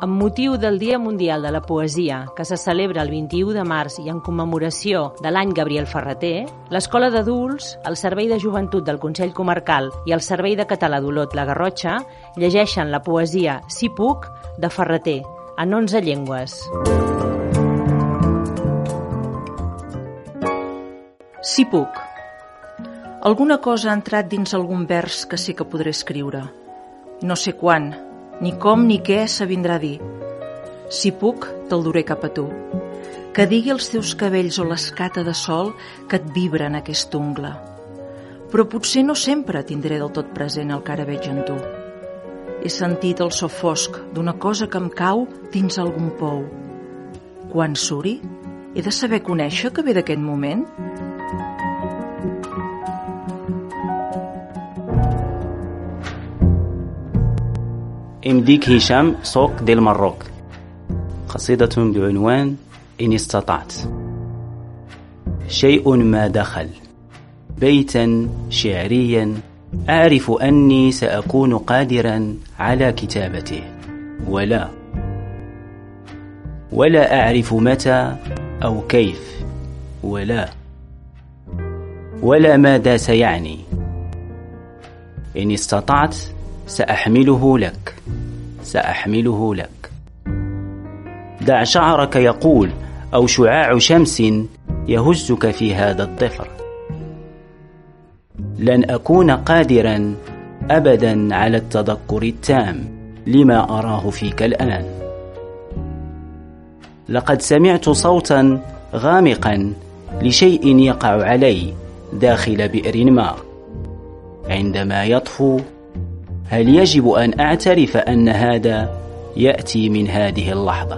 Amb motiu del Dia Mundial de la Poesia, que se celebra el 21 de març i en commemoració de l'any Gabriel Ferrater, l'Escola d'Adults, el Servei de Joventut del Consell Comarcal i el Servei de Català d'Olot-La Garrotxa llegeixen la poesia Si puc, de Ferrater, en 11 llengües. Si puc. Alguna cosa ha entrat dins algun vers que sí que podré escriure. No sé quan, ni com ni què s'avindrà a dir. Si puc, te'l duré cap a tu. Que digui els teus cabells o l'escata de sol que et vibra en aquest ungla. Però potser no sempre tindré del tot present el que ara veig en tu. He sentit el so fosc d'una cosa que em cau dins algun pou. Quan suri, he de saber conèixer que ve d'aquest moment? إمديك هشام صوك ديل مروك. قصيدة بعنوان إن استطعت. شيء ما دخل بيتا شعريا أعرف أني سأكون قادرا على كتابته ولا أعرف متى أو كيف ولا ماذا سيعني. إن استطعت سأحمله لك. دع شعرك يقول أو شعاع شمس يهزك في هذا الضفر. لن أكون قادرا أبدا على التذكر التام لما أراه فيك الآن. لقد سمعت صوتا غامقا لشيء يقع علي داخل بئر ما. عندما يطفو هل يجب أن أعترف أن هذا يأتي من هذه اللحظة؟